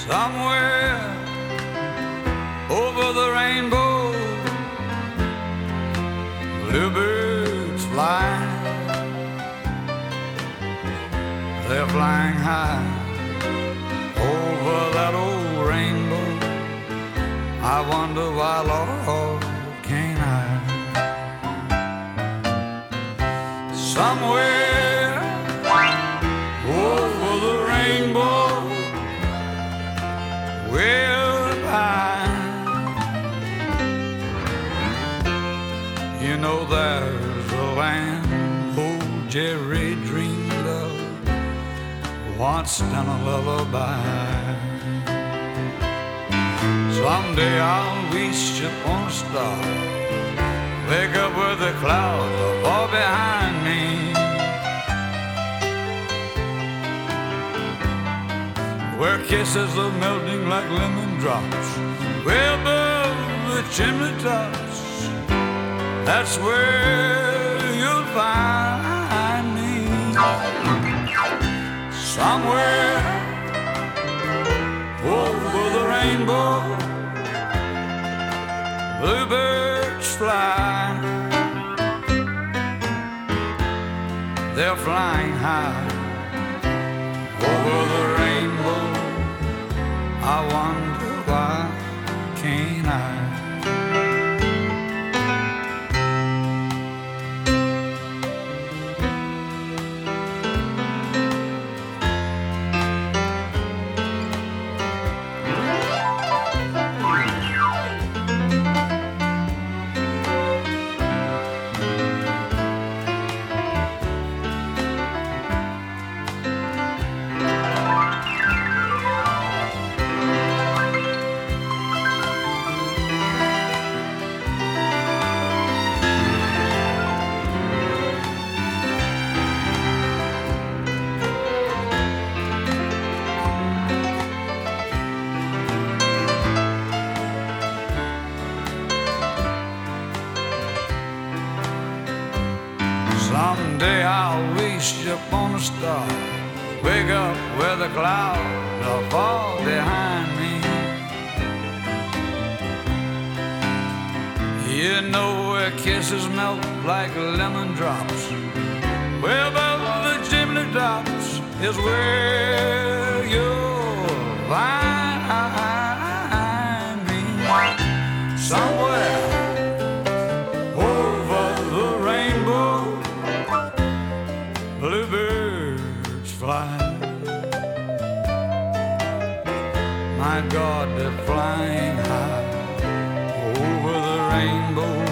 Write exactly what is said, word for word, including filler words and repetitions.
Somewhere over the rainbow, bluebirds fly. They're flying high over that old rainbow. I wonder why, Lord, can't I? Somewhere over the rainbow, well high, you know there's a land old Jerry dreamed of, once in a lullaby. Someday I'll reach up on a star, wake up where the clouds are far behind me, where kisses are melting like lemon drops, way above the chimney tops. That's where you'll find me. Somewhere over the rainbow, bluebirds fly. They're flying high over the rainbow. I wonder why can't I? Someday I'll reach up on a star, wake up where the clouds are far behind me. You know where kisses melt like lemon drops, way above the chimney tops is where you'll find me. Somewhere bluebirds fly. My God, they're flying high over the rainbow.